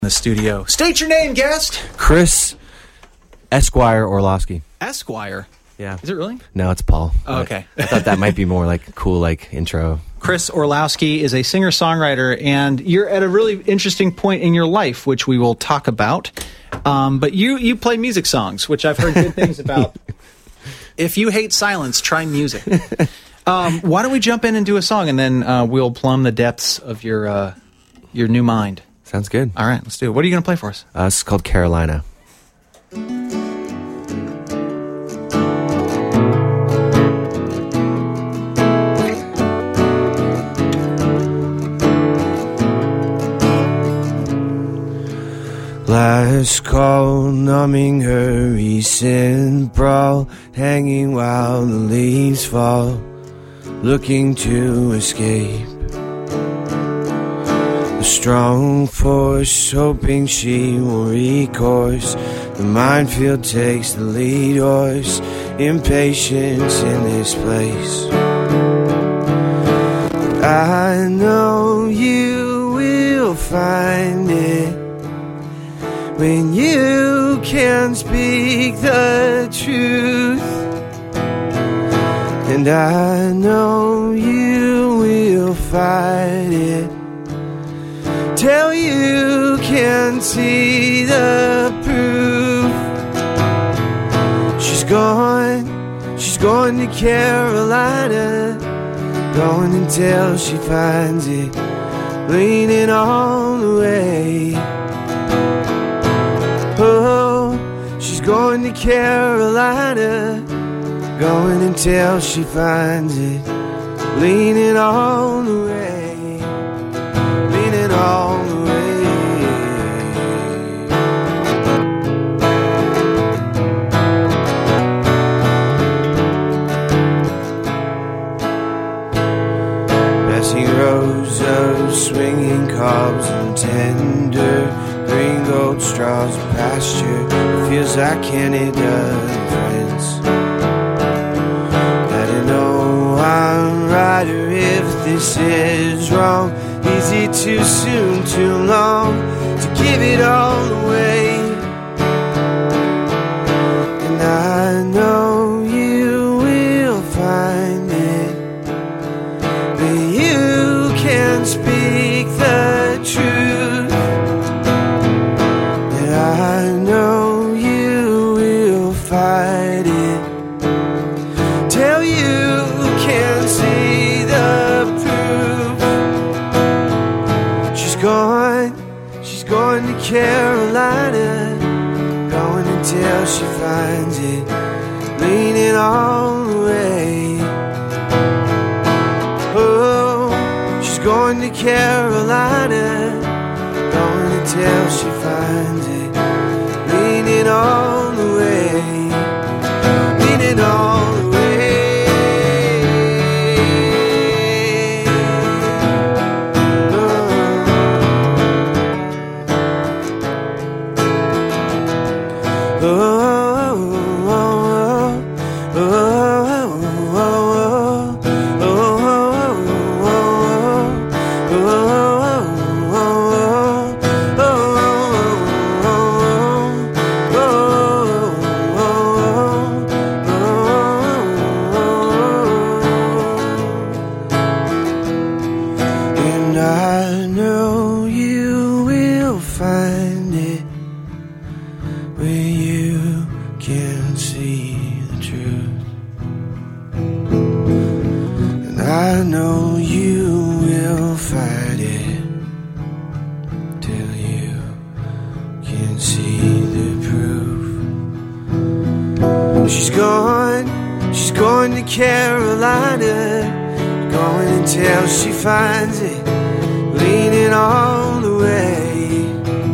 the studio. State your name, guest. Chris Esquire Orlowski. Esquire. Yeah. Is it really? No, it's Paul. Oh, okay. I thought that might be more like a cool intro. Chris Orlowski is a singer-songwriter, and you're at a really interesting point in your life, which we will talk about. But you play music songs, which I've heard good things about. If you hate silence, try music. Why don't we jump in and do a song, and then we'll plumb the depths of your new mind. Sounds good. All right, let's do it. What are you going to play for us? This is called Carolina. Last call, numbing her recent brawl, hanging while the leaves fall, looking to escape. A strong force, hoping she will recourse. The minefield takes the lead horse, impatience in this place. I know you will find it when you can speak the truth. And I know you will fight it till you can see the proof. She's going to Carolina, going until she finds it, leaning all the way. Oh, she's going to Carolina, going until she finds it, leaning all the way, leaning all the way. Passing rows of swinging cobs and tender green gold straws of pasture, it feels like Canada friends. Gotta know I'm right, or if this is wrong. Is it too soon, too long to give it all away? And I know you will find it, but you can speak the truth. And I know you will fight it till you can see the proof. She's going to Carolina, going until she finds it, leaning all the way. Oh, she's going to Carolina, going until she finds it, leaning all the way, leaning all the way. And I know you will find it where you can see the truth. And I know you will fight it till you can see the proof. She's going to Carolina, going until she finds it, leaning all the way.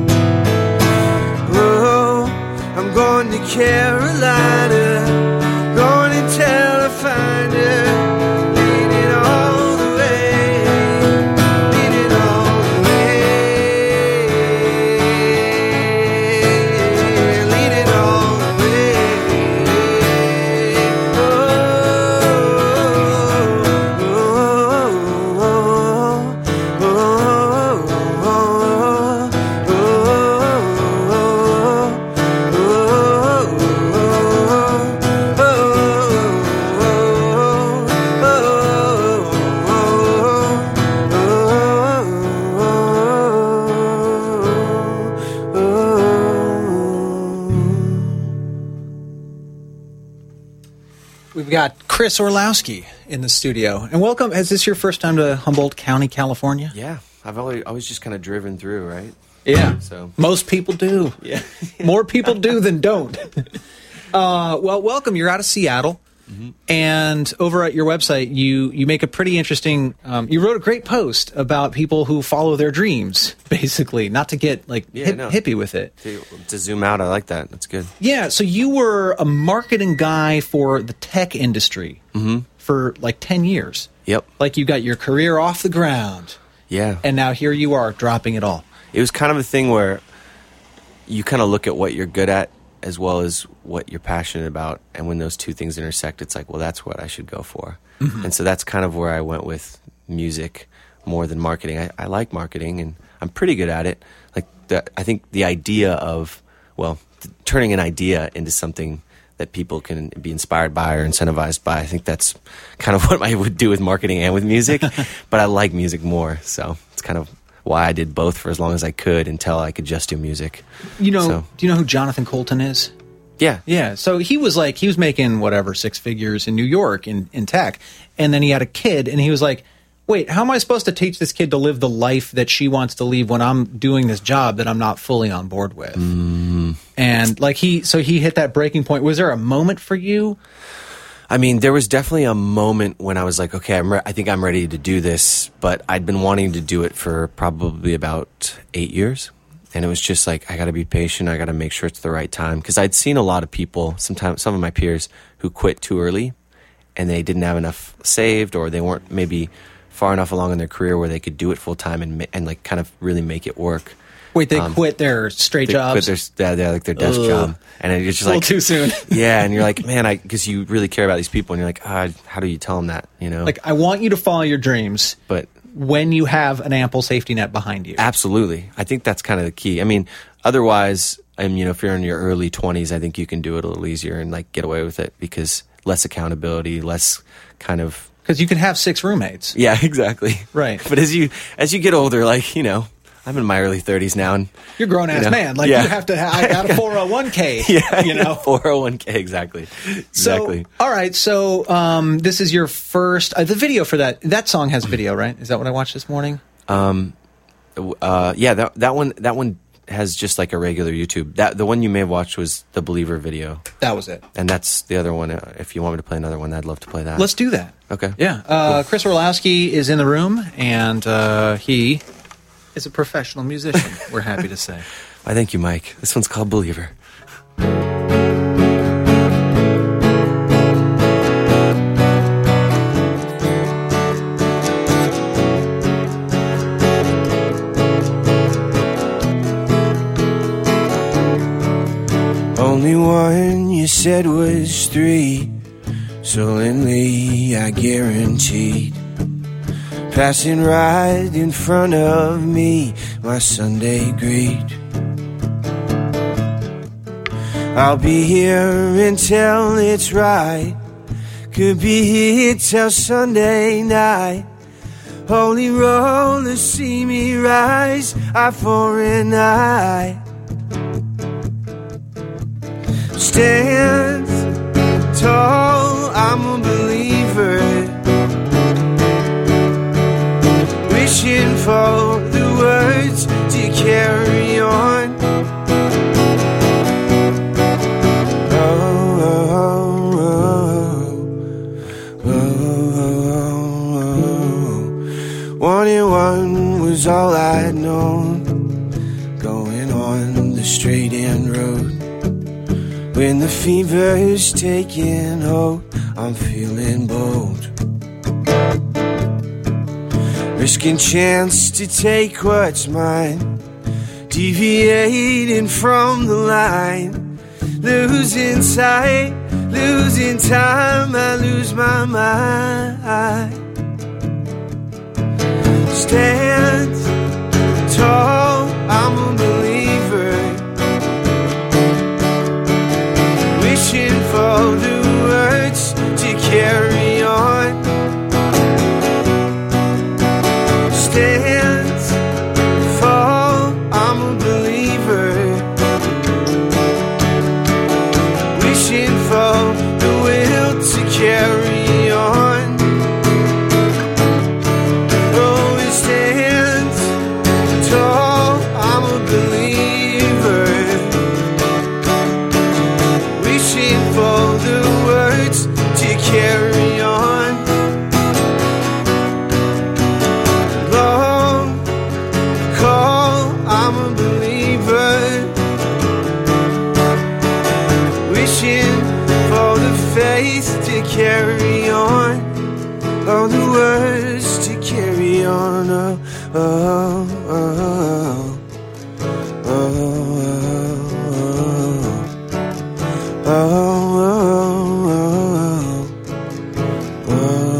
Oh, I'm going to Carolina, going until I find her, leaning all the way, leaning all the way, leaning all the way. Oh, oh, oh, oh, oh, oh. We've got Chris Orlowski in the studio. And welcome. Is this your first time to Humboldt County, California? Yeah. I've always just kind of driven through, right? Yeah. So most people do. Yeah. More people do than don't. Well, welcome. You're out of Seattle. Mm-hmm. And over at your website, you make a pretty interesting. You wrote a great post about people who follow their dreams, basically, not to get hippie with it. To zoom out, I like that. That's good. Yeah. So you were a marketing guy for the tech industry for like 10 years. Yep. Like you got your career off the ground. Yeah. And now here you are dropping it all. It was kind of a thing where you kind of look at what you're good at as well as what you're passionate about. And when those two things intersect, it's like, well, that's what I should go for. Mm-hmm. And so that's kind of where I went with music more than marketing. I like marketing, and I'm pretty good at it. I think the idea of, turning an idea into something that people can be inspired by or incentivized by, I think that's kind of what I would do with marketing and with music. But I like music more, so it's kind of why I did both for as long as I could until I could just do music. Do you know who Jonathan Colton is? Yeah. Yeah. So he was making whatever, 6 figures in New York in tech. And then he had a kid and he was like, wait, how am I supposed to teach this kid to live the life that she wants to live when I'm doing this job that I'm not fully on board with? Mm. And he hit that breaking point. Was there a moment for you? I mean, there was definitely a moment when I was like, okay, I think I'm ready to do this, but I'd been wanting to do it for probably about 8 years. And it was just like, I got to be patient. I got to make sure it's the right time. Because I'd seen a lot of people, sometimes some of my peers, who quit too early and they didn't have enough saved, or they weren't maybe far enough along in their career where they could do it full time and like kind of really make it work. Wait, they quit their straight jobs? Quit their desk job. And it's just like, too soon. Yeah, and you're like, man, because you really care about these people, and you're like, how do you tell them that, you know? Like, I want you to follow your dreams, but when you have an ample safety net behind you. Absolutely. I think that's kind of the key. I mean, otherwise, if you're in your early 20s, I think you can do it a little easier and like get away with it, because less accountability, less kind of... Because you can have 6 roommates. Yeah, exactly. Right. But as you get older, I'm in my early 30s now, and you're a grown ass man. You have to. I got a 401k. Yeah, 401k exactly. So, all right. So, this is your first. The video for that song has video, right? Is that what I watched this morning? Yeah. That one has just like a regular YouTube. The one you may have watched was the Believer video. That was it. And that's the other one. If you want me to play another one, I'd love to play that. Let's do that. Okay. Yeah. Cool. Chris Orlowski is in the room, and he is a professional musician, we're happy to say. Why, thank you, Mike. This one's called Believer. Only one you said was 3, sullenly I guaranteed. Passing right in front of me, my Sunday greet. I'll be here until it's right. Could be here till Sunday night. Holy rollers see me rise, eye for an eye. Stand tall, I'm a believer. Wishing for the words to carry on. Oh, oh, oh, oh, oh. 1 and 1 was all I'd known, going on the straight end road. When the fever's taking hold, I'm feeling bold. Risking chance to take what's mine, deviating from the line. Losing sight, losing time, I lose my mind. Stand tall, I'm a believer. Wishing for the words to carry on. Stand, fall, I'm a believer. Wishing for the will to carry all the words to carry on. Oh, oh, oh, oh, oh, oh, oh,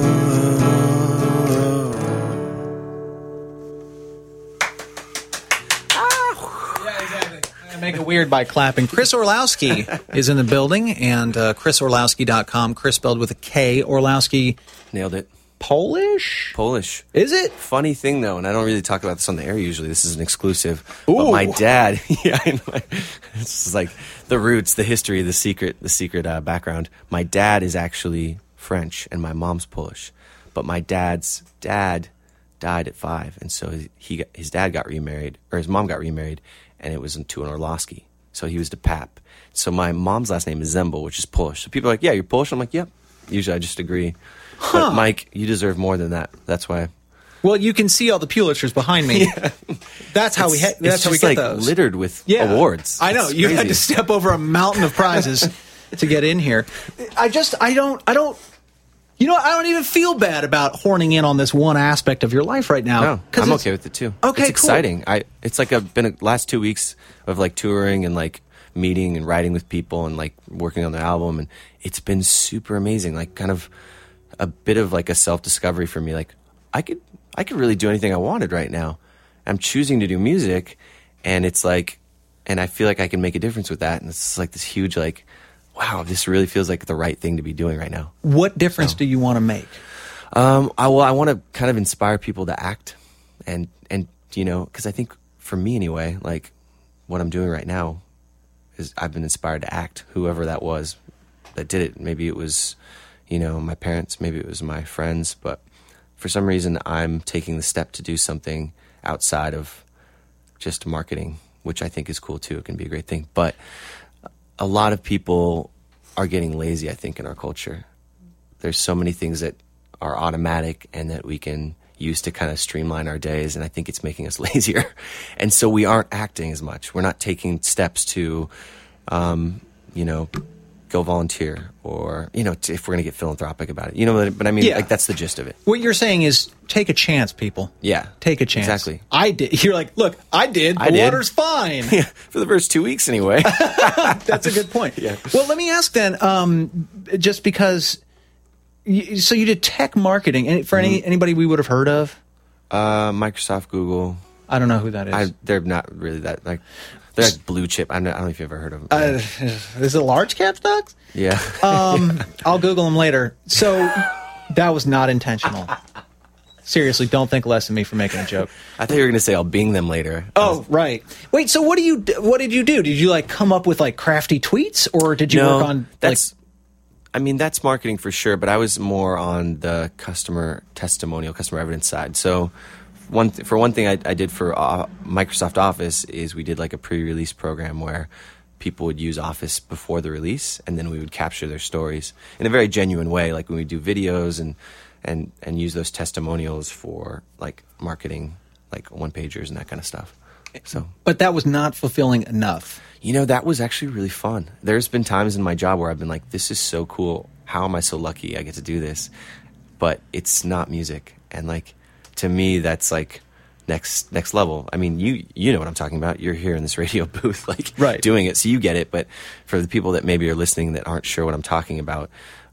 Yeah, exactly. I make it weird by clapping. Chris Orlowski is in the building, and ChrisOrlowski.com. Chris spelled with a K. Orlowski, Nailed it. Polish? Polish. Is it? Funny thing, though, and I don't really talk about this on the air usually. This is an exclusive. Ooh. But my dad, yeah, I know. This is like the roots, the history, the secret background. My dad is actually French, and my mom's Polish. But my dad's dad died at 5, and so his dad got remarried, or his mom got remarried, and it was to an Orlowski. So he was to Pap. So my mom's last name is Zembel, which is Polish. So people are like, yeah, you're Polish? I'm like, yep. Usually I just agree. But Mike, you deserve more than that. That's why. Well, you can see all the Pulitzers behind me. Yeah. That's how we get like those. Littered with awards. I know. It's You crazy. had to step over a mountain of prizes to get in here. I don't even feel bad about horning in on this one aspect of your life right now. No, I'm okay with it too. Okay, it's exciting. Cool. It's like I've been last 2 weeks of like touring and like meeting and writing with people and like working on the album, and it's been super amazing. Like kind of a bit of like a self-discovery for me. Like I could really do anything I wanted right now. I'm choosing to do music, and it's like, and I feel like I can make a difference with that. And it's like this huge like, wow, this really feels like the right thing to be doing right now. What difference do you want to make? I want to kind of inspire people to act, and you know, because I think for me anyway, like what I'm doing right now is I've been inspired to act. Whoever that was that did it, maybe it was, you know, my parents, maybe it was my friends, but for some reason I'm taking the step to do something outside of just marketing, which I think is cool too. It can be a great thing, but a lot of people are getting lazy, I think, in our culture. There's so many things that are automatic and that we can use to kind of streamline our days, and I think it's making us lazier. And so we aren't acting as much. We're not taking steps to, you know, go volunteer, or, you know, if we're going to get philanthropic about it. You know, but I mean, like, that's the gist of it. What you're saying is take a chance, people. Yeah. Take a chance. Exactly. I did. You're like, look, I did. The water's fine. Yeah, for the first 2 weeks anyway. That's a good point. Yeah. Well, let me ask then, just because, so you did tech marketing, and for anybody we would have heard of? Microsoft, Google. I don't know who that is. They're not really that, like, they're like blue chip. I don't know if you've ever heard of them. Is it large cap stocks? Yeah. I'll Google them later. So that was not intentional. Seriously, don't think less of me for making a joke. I thought you were going to say I'll Bing them later. Oh, right. Wait, so what did you do? Did you like come up with like crafty tweets, or did you work on that's marketing for sure, but I was more on the customer testimonial, customer evidence side. So one thing I did for Microsoft Office is we did like a pre-release program where people would use Office before the release, and then we would capture their stories in a very genuine way, like when we do videos and use those testimonials for like marketing, like one-pagers and that kind of stuff. So, but that was not fulfilling enough. You know, that was actually really fun. There's been times in my job where I've been like, this is so cool. How am I so lucky I get to do this? But it's not music. And like, to me, that's like next level. I mean, you know what I'm talking about. You're here in this radio booth, like right, doing it, so you get it. But for the people that maybe are listening that aren't sure what I'm talking about,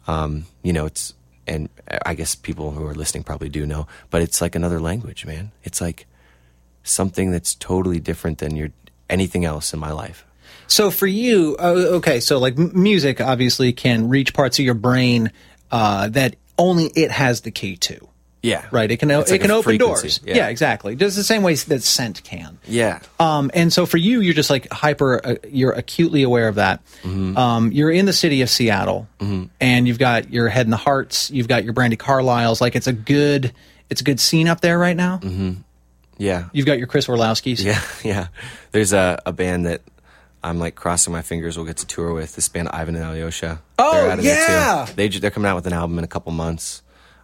you know, it's, and I guess people who are listening probably do know, but it's like another language, man. It's like something that's totally different than anything else in my life. So for you, okay, so like music obviously can reach parts of your brain that only it has the key to. Yeah. Right. It can open doors. Yeah, exactly. Just the same way that scent can. Yeah. And so for you, you're just like you're acutely aware of that. Mm-hmm. You're in the city of Seattle, and you've got your Head in the Hearts, you've got your Brandy Carlisles. Like it's a good scene up there right now. Mm-hmm. Yeah. You've got your Chris Orlowskis. Yeah. Yeah. There's a band that I'm like crossing my fingers we'll get to tour with. This band, Ivan and Alyosha. Oh, they're out of yeah. There too. They're coming out with an album in a couple months.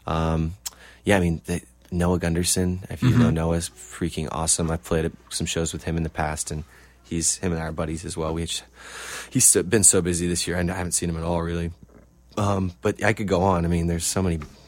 Yeah, I mean, Noah Gunderson, if you know Noah, is freaking awesome. I've played some shows with him in the past, and him and I are buddies as well. He's been so busy this year, and I haven't seen him at all, really. But I could go on. I mean, there's so many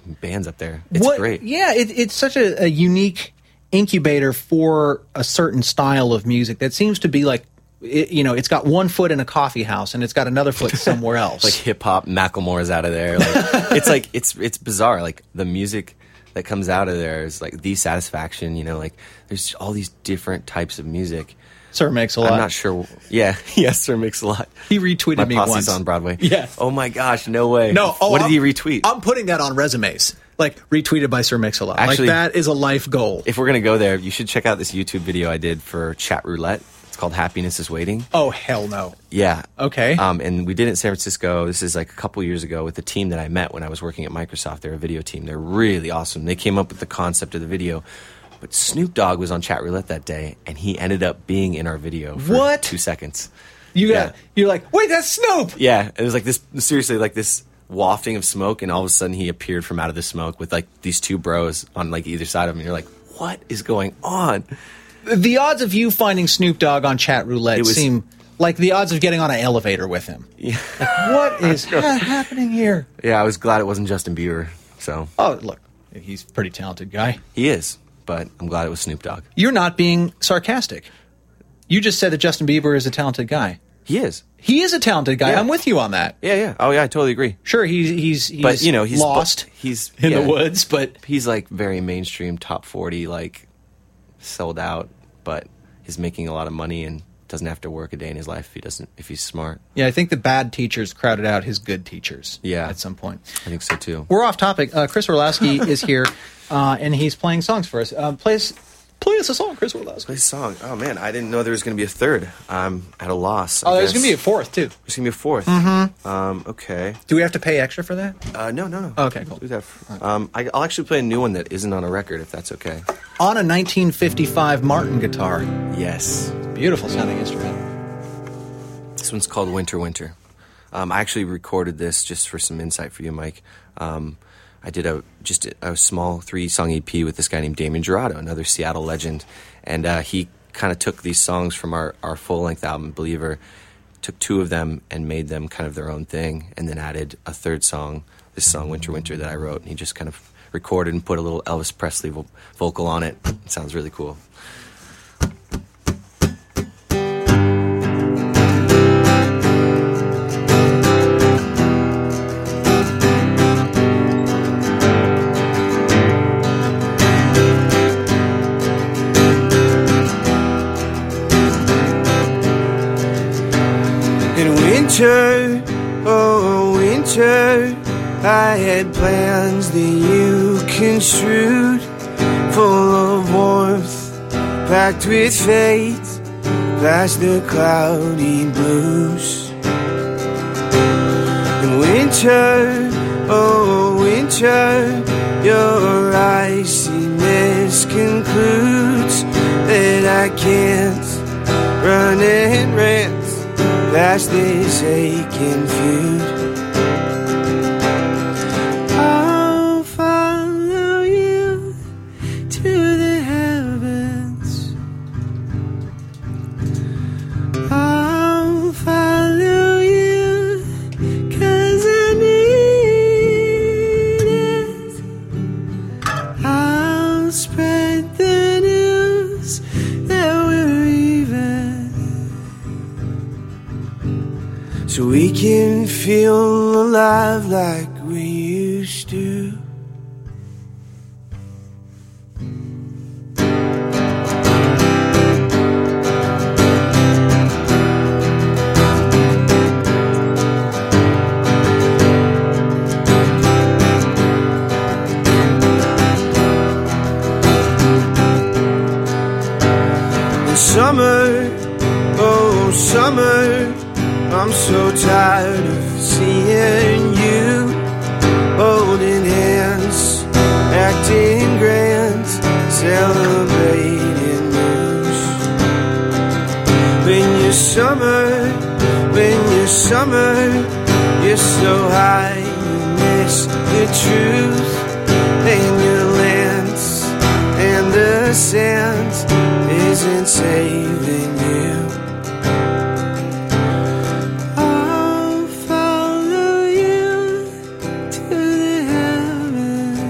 bands up there. It's great. Yeah, it's such a unique incubator for a certain style of music that seems to be like, it's got one foot in a coffee house and it's got another foot somewhere else. Like hip hop, Macklemore's out of there. Like, it's bizarre. Like the music that comes out of there is like The Satisfaction. Like there's all these different types of music. Sir Mix-a-Lot. I'm not sure. Yeah, yes, Sir Mix-a-Lot. He retweeted me Posse's once on Broadway. Yes. Oh my gosh, no way. No. What did he retweet? I'm putting that on resumes. Like retweeted by Sir Mix-a-Lot. Actually, like that is a life goal. If we're gonna go there, you should check out this YouTube video I did for Chat Roulette. It's called Happiness is Waiting. Oh hell no. Yeah. Okay. And we did it in San Francisco. This is like a couple years ago with the team that I met when I was working at Microsoft. They're a video team. They're really awesome. They came up with the concept of the video. But Snoop Dogg was on Chat Roulette that day, and he ended up being in our video for 2 seconds. You're like, wait, that's Snoop. Yeah, it was like this, seriously, like this wafting of smoke, and all of a sudden he appeared from out of the smoke with like these two bros on like either side of him. And you're like, what is going on? The odds of you finding Snoop Dogg on Chat Roulette seem like the odds of getting on an elevator with him. Yeah. What is happening here? Yeah, I was glad it wasn't Justin Bieber. So. Oh, look, he's a pretty talented guy. He is. But I'm glad it was Snoop Dogg. You're not being sarcastic. You just said that Justin Bieber is a talented guy. He is. He is a talented guy. Yeah. I'm with you on that. Yeah. Oh, yeah, I totally agree. Sure, he's but, he's lost he's in the woods, but... He's, like, very mainstream, top 40, like, sold out, but he's making a lot of money and doesn't have to work a day in his life if he's smart. Yeah, I think the bad teachers crowded out his good teachers. Yeah. At some point. I think so, too. We're off topic. Chris Orlowski is here, and he's playing songs for us. Play us a song, Chris Orlowski. Play a song. Oh, man, I didn't know there was going to be a third. I'm at a loss. Oh, there's going to be a fourth, too. There's going to be a fourth. Mm-hmm. Okay. Do we have to pay extra for that? No. Okay, cool. Do that. I'll actually play a new one that isn't on a record, if that's okay. On a 1955 Martin guitar. Yes. Beautiful sounding instrument. This one's called Winter Winter. I actually recorded this just for some insight for you, Mike. I did a small 3-song EP with this guy named Damien Jurado, another Seattle legend. And he kind of took these songs from our full-length album, Believer, took 2 of them and made them kind of their own thing, and then added a third song, this song, Winter Winter, that I wrote. And he just kind of recorded and put a little Elvis Presley vocal on it. It sounds really cool. Winter, oh winter, I had plans that you construed, full of warmth, packed with fate, past the cloudy blues. And winter, oh winter, your iciness concludes that I can't run and rant past this aching feud. I'll follow you to the heavens. I'll follow you 'cause I need it. I'll spread the news that we're even, so we can feel alive like we used to. And summer, oh summer, I'm so tired of seeing you holding hands, acting grand, celebrating news. When you're summer, you're so high, you miss the truth. And your lands and the sand isn't saving you. I'll follow you to the heavens.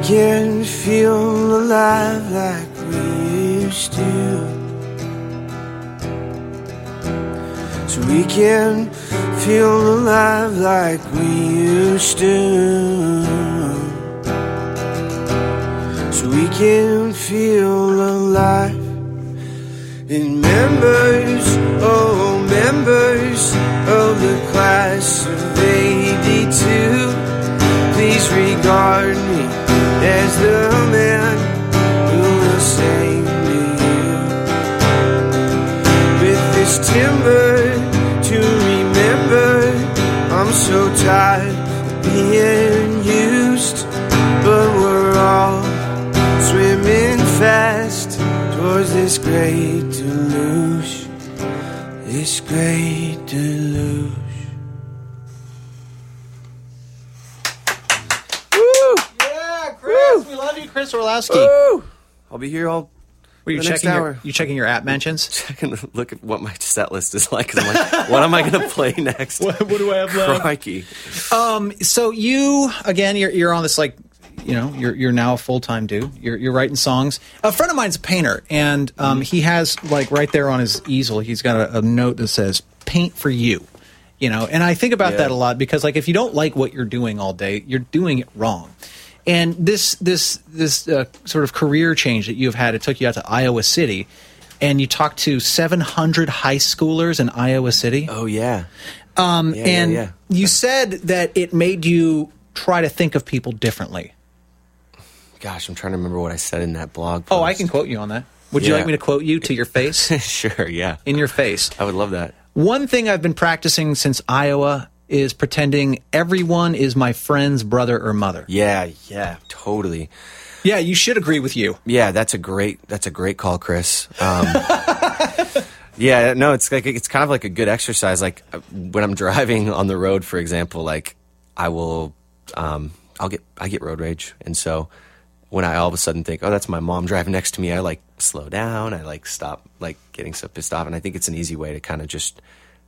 can feel alive like we used to. So we can feel alive like we used to. So we can feel alive. And members, oh members of the class of 82, please regard me as the man who will sing to you. With this timber to remember, I'm so tired of being used, but we're all swimming fast towards this great deluge, this great deluge. Woo! Yeah, Chris, we love you, Chris Orlowski. Woo! I'll be here all Were you the next checking hour. you checking your app mentions? Checking to look at what my set list is like, 'cause I'm like, what am I going to play next? What do I have left? Crikey. So you again, you're on this like, you're now a full-time dude. You're writing songs. A friend of mine's a painter, and he has like right there on his easel, he's got a note that says "Paint for you." And I think about that a lot because like if you don't like what you're doing all day, you're doing it wrong. And this sort of career change that you've had, it took you out to Iowa City, and you talked to 700 high schoolers in Iowa City. Oh, yeah. You said that it made you try to think of people differently. Gosh, I'm trying to remember what I said in that blog post. Oh, I can quote you on that. Would you Yeah. like me to quote you to your face? Sure, yeah. In your face. I would love that. One thing I've been practicing since Iowa is pretending everyone is my friend's brother or mother. Yeah, totally. Yeah, you should agree with you. Yeah, that's a great call, Chris. Yeah, no, it's kind of like a good exercise. Like when I'm driving on the road, for example, like I get road rage, and so when I all of a sudden think, oh, that's my mom driving next to me, I like slow down, I like stop like getting so pissed off, and I think it's an easy way to kind of just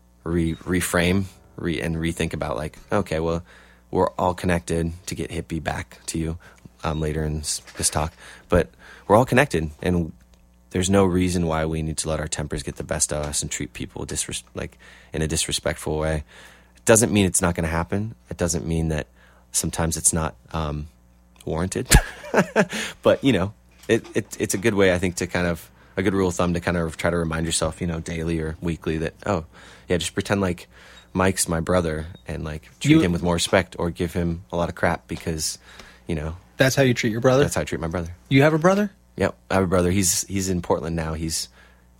reframe and rethink about like, okay, well, we're all connected, to get hippie back to you later in this talk, but we're all connected, and there's no reason why we need to let our tempers get the best of us and treat people in a disrespectful way. It doesn't mean it's not going to happen. It doesn't mean that sometimes it's not warranted. But it's a good way, I think, to kind of a good rule of thumb to kind of try to remind yourself, daily or weekly that, oh yeah, just pretend like Mike's my brother and like treat him with more respect, or give him a lot of crap because That's how you treat your brother? that's how I treat my brother. You have a brother? Yep, I have a brother. He's in Portland now. He's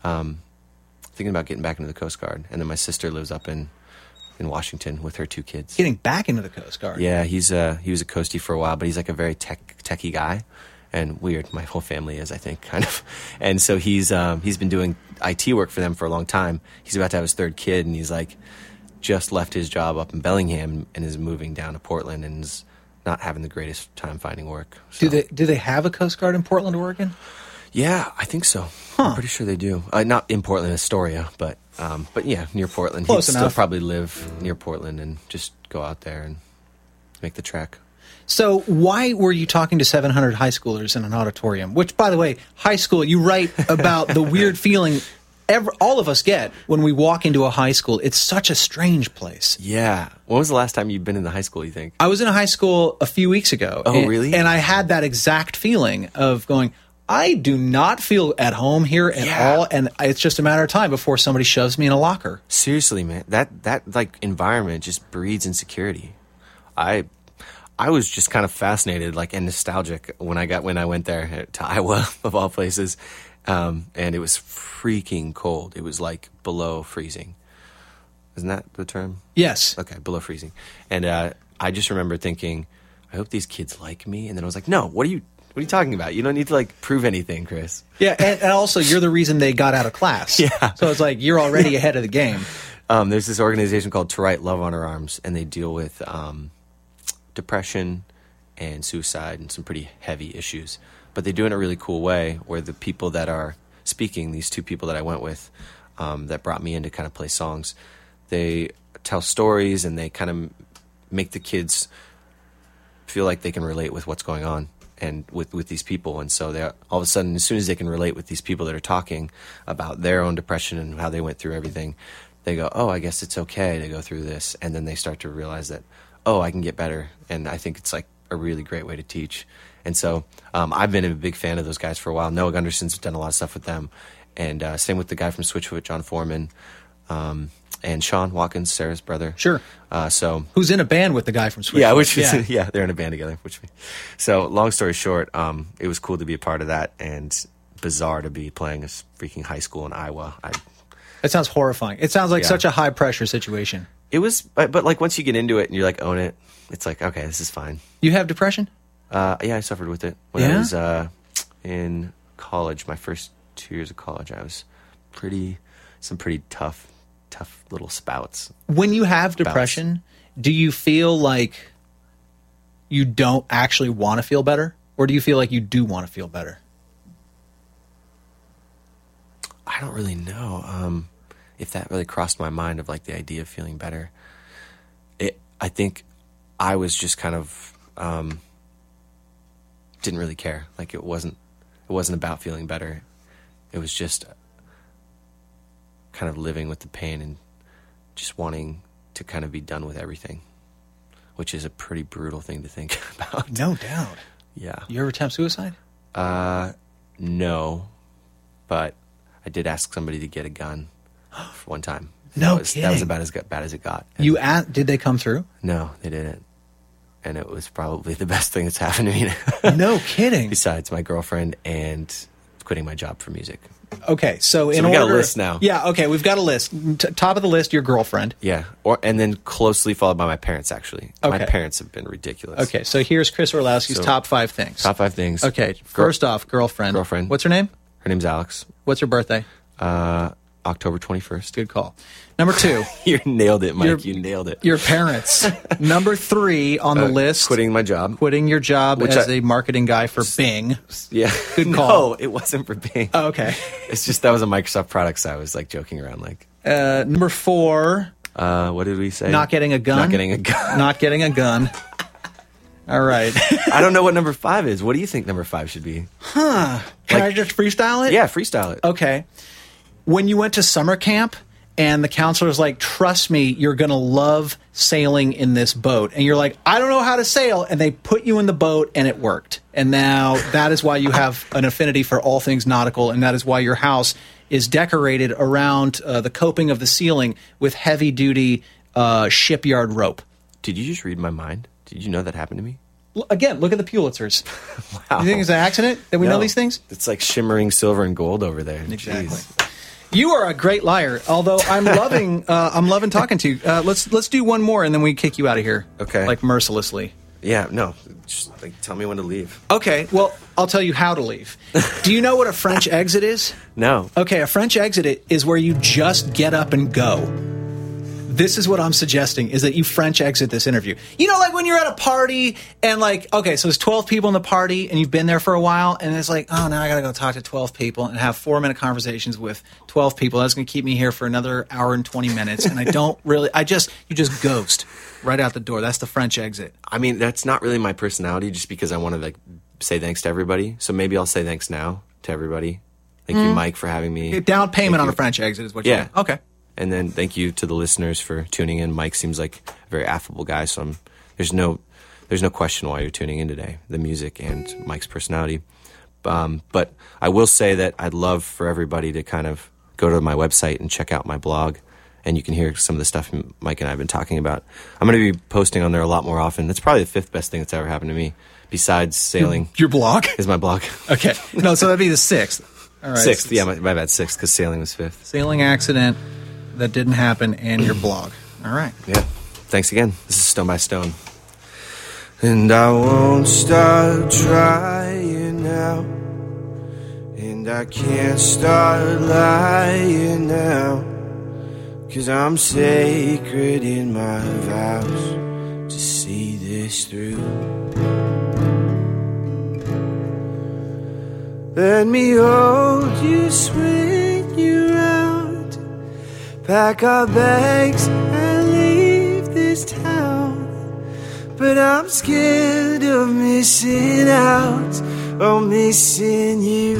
thinking about getting back into the Coast Guard, and then my sister lives up in Washington with her 2 kids. Getting back into the Coast Guard. Yeah, he was a coastie for a while, but he's like a very techie guy, and weird. My whole family is, I think, kind of. And so he's been doing IT work for them for a long time. He's about to have his 3rd kid, and he's like just left his job up in Bellingham and is moving down to Portland and is not having the greatest time finding work. So. Do they have a Coast Guard in Portland, Oregon? Yeah, I think so. Huh. I'm pretty sure they do. Not in Portland, Astoria, but yeah, near Portland. Close He'd enough. still probably live near Portland and just go out there and make the trek. So why were you talking to 700 high schoolers in an auditorium? Which, by the way, high school, you write about the weird feeling all of us get when we walk into a high school. It's such a strange place. Yeah. When was the last time you've been in the high school, you think? I was in a high school a few weeks ago. Oh, really? And I had that exact feeling of going, I do not feel at home here at all, and it's just a matter of time before somebody shoves me in a locker. Seriously, man. That like environment just breeds insecurity. I was just kind of fascinated, like, and nostalgic when I went there to Iowa, of all places. And it was freaking cold. It was like below freezing. Isn't that the term? Yes. Okay, below freezing. And I just remember thinking, I hope these kids like me. And then I was like, no, what are you talking about? You don't need to like prove anything, Chris. Yeah, and also you're the reason they got out of class. Yeah. So it's like you're already ahead of the game. There's this organization called To Write Love on Our Arms, and they deal with depression and suicide and some pretty heavy issues. But they do it in a really cool way where the people that are speaking, these 2 people that I went with that brought me in to kind of play songs, they tell stories and they kind of make the kids feel like they can relate with what's going on. and with these people. And so they all of a sudden, as soon as they can relate with these people that are talking about their own depression and how they went through everything, they go, oh, I guess it's okay to go through this. And then they start to realize that, oh, I can get better. And I think it's like a really great way to teach. And so I've been a big fan of those guys for a while. Noah Gunderson's done a lot of stuff with them. And same with the guy from Switchfoot, John Foreman, and Sean Watkins, Sarah's brother. Sure. So who's in a band with the guy from Switchfoot? yeah, which is they're in a band together. So long story short, it was cool to be a part of that, and bizarre to be playing a freaking high school in Iowa. It sounds horrifying. It sounds like Yeah. such a high pressure situation. It was, but like once you get into it and you like own it, it's like, okay, this is fine. You have depression? Yeah, I suffered with it when Yeah? I was in college. My first 2 years of college, I was some pretty tough little spouts. When you have depression, do you feel like you don't actually want to feel better? Or do you feel like you do want to feel better? I don't really know if that really crossed my mind of like the idea of feeling better. I think I was just kind of didn't really care. Like it wasn't about feeling better. It was just kind of living with the pain and just wanting to kind of be done with everything, which is a pretty brutal thing to think about. No doubt. Yeah. You ever attempt suicide? No, but I did ask somebody to get a gun for one time. No That was kidding. about as bad as it got. And Did they come through? no, they didn't. And it was probably the best thing that's happened to me. No kidding. Besides my girlfriend and quitting my job for music. Okay, so in we got a order, list now. Yeah, okay, we've got a list. Top of the list, your girlfriend. Yeah, and then closely followed by my parents. Actually, my Okay. parents have been ridiculous. Okay, so here's Chris Orlowski's So- top 5 things. Top 5 things. Okay, first off, girlfriend. Girlfriend. What's her name? Her name's Alex. What's her birthday? October 21st. Good call. Number 2, You nailed it, Mike. Your- You nailed it. your parents. Number 3 on the list, Quitting my job. quitting your job Which as I- a marketing guy for Bing. Yeah. Good call. No, it wasn't for Bing. Oh, okay. It's just that was a Microsoft product, so I was like joking around. Like, Number 4, what did we say? not getting a gun. Not getting a gun. Not getting a gun. All right. I don't know what number 5 is. What do you think number 5 should be? Can I just freestyle it? Yeah, freestyle it. Okay. When you went to summer camp and the counselor's like, trust me, you're going to love sailing in this boat. And you're like, I don't know how to sail. And they put you in the boat and it worked. And now that is why you have an affinity for all things nautical. And that is why your house is decorated around the coping of the ceiling with heavy duty shipyard rope. Did you just read my mind? Did you know that happened to me? Again, look at the Pulitzers. Wow. You think it's an accident that we know No. these things? It's like shimmering silver and gold over there. Exactly. Jeez. You are a great liar. Although I'm loving talking to you. Let's do one more and then we kick you out of here. Okay. Like mercilessly. Yeah, no. Just like tell me when to leave. Okay. Well, I'll tell you how to leave. Do you know what a French exit is? No. Okay, a French exit is where you just get up and go. This is what I'm suggesting, is that you French exit this interview. You know, like when you're at a party and like, okay, so there's 12 people in the party and you've been there for a while and it's like, oh, now I got to go talk to 12 people and have 4-minute conversations with 12 people. That's going to keep me here for another hour and 20 minutes. And I don't really, you just ghost right out the door. That's the French exit. I mean, that's not really my personality just because I want to like say thanks to everybody. So maybe I'll say thanks now to everybody. Thank you, Mike, for having me. Down payment Thank on you. a French exit is what you Yeah. want. Okay. And then thank you to the listeners for tuning in. Mike seems like a very affable guy, so there's no question why you're tuning in today. The music and Mike's personality. But I will say that I'd love for everybody to kind of go to my website and check out my blog, and you can hear some of the stuff Mike and I have been talking about. I'm going to be posting on there a lot more often. That's probably the 5th best thing that's ever happened to me, besides sailing, Your blog? is my blog. Okay. No, so that'd be the 6th. All right. 6th, yeah, my bad, 6th, because sailing was 5th. Sailing accident that didn't happen and your blog. All right. Yeah. Thanks again. This is Stone by Stone. And I won't start trying now, and I can't start lying now, 'cause I'm sacred in my vows to see this through. Let me hold you, swing you round, pack our bags and leave this town. but I'm scared of missing out or missing you.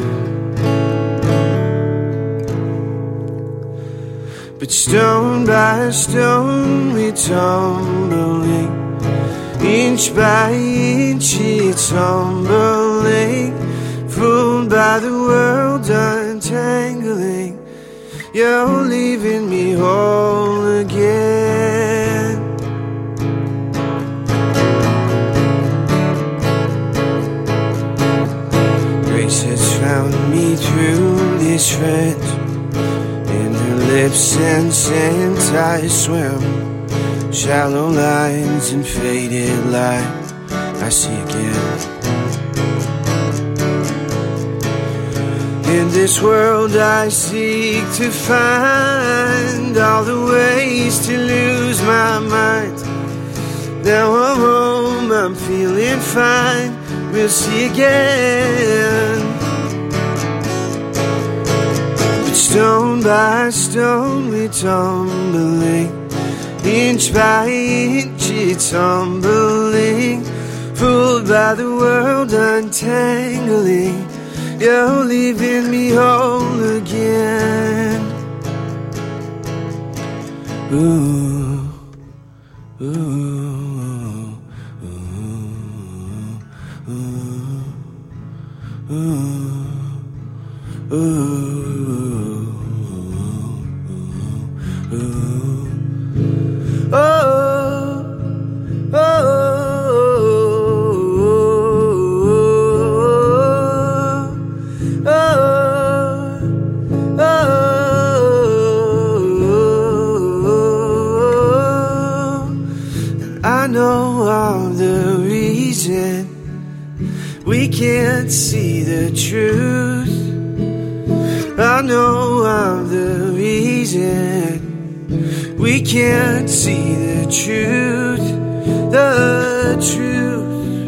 But stone by stone we're tumbling, inch by inch it's tumbling, fooled by the world untangling. You're leaving me whole again. Grace has found me through this rent, in her lips and scent I swim, shallow lines and faded light I see again. In this world I seek to find all the ways to lose my mind. Now I'm home, I'm feeling fine, we'll see again. But stone by stone we're tumbling, inch by inch it's tumbling, fooled by the world untangling. You're leaving me whole again. Ooh, ooh, ooh, ooh, ooh, ooh, ooh. Oh, oh. I know I'm the reason we can't see the truth. I know I'm the reason we can't see the truth, the truth.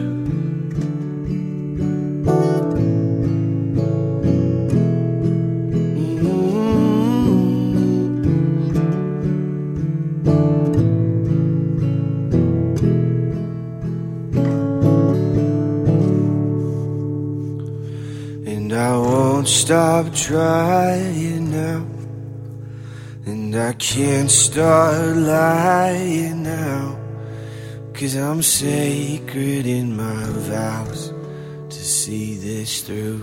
And I won't stop trying now, and I can't start lying now, 'cause I'm sacred in my vows to see this through.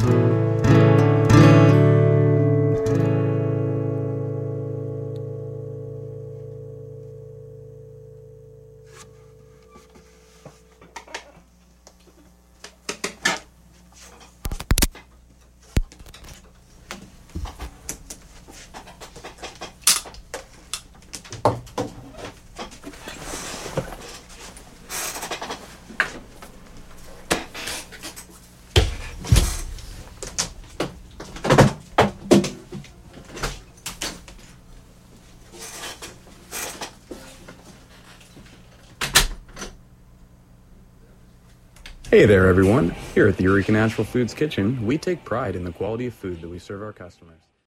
Hey there, everyone. Here at the Eureka Natural Foods Kitchen, we take pride in the quality of food that we serve our customers.